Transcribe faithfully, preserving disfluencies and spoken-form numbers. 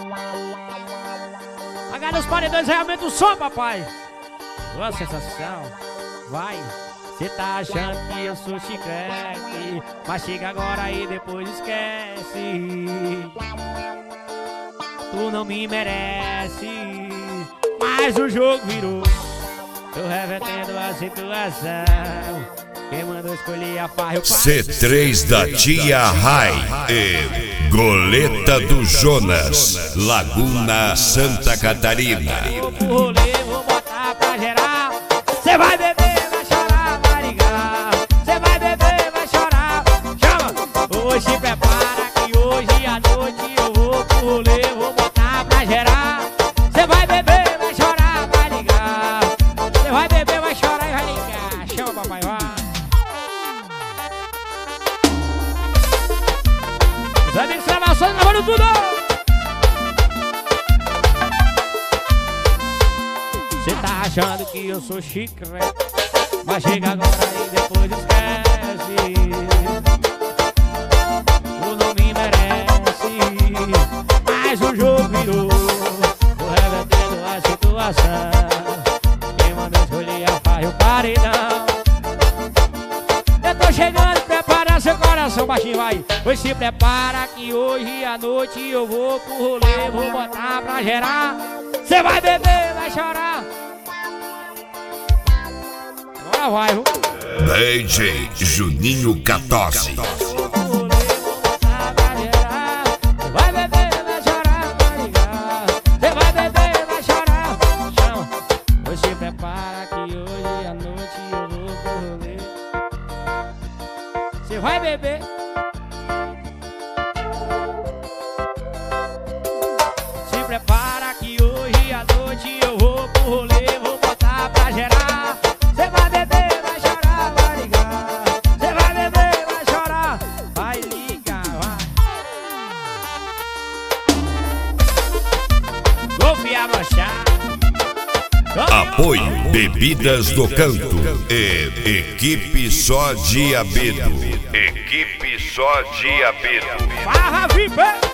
Agarra os paredões, realmente o som, papai. Boa sensação. Vai. Cê tá achando que eu sou chiclete, mas chega agora e depois esquece. Tu não me merece, mas o jogo virou. Tô revertendo a situação. Quem mandou escolher a farra, eu C três da Tia Rai e Goleta do Jonas, Laguna, Santa Catarina. Vou pro rolê, vou botar pra gerar. Cê vai beber, vai chorar, vai ligar. Cê vai beber, vai chorar. Chama! Hoje prepara que hoje à noite eu vou pro rolê, vou botar pra gerar. Cê vai beber, vai chorar, vai ligar. Cê vai beber, vai chorar e vai ligar. Chama, papai, vai. Os amigos gravações gravando tudo. Cê tá achando que eu sou chiclete, mas chega agora e depois esquece. Tu não me merece, mas o jogo virou. Tô revertendo a situação. Quem mandou escolher a farra e o paredão. Eu tô chegando, prepara seu coração, baixinho, vai. Pois se prepara que hoje à noite eu vou pro rolê, vou botar pra gerar. Cê vai beber, vai chorar. Agora vai, viu? D J Juninho quatorze. Vai beber, vai chorar, vai ligar. Cê vai beber, vai chorar. Chama. Pois se prepara que hoje à noite eu vou pro rolê. Cê vai beber. Se prepara que hoje à noite eu vou pro rolê, vou botar pra gerar. Cê vai beber, vai chorar, vai ligar. Cê vai beber, vai chorar, vai ligar, vai. Vou fiar broxar. Apoio Bebidas do Canto e Equipe Só Diabedo. Equipe Só Diabedo. Farra V I P.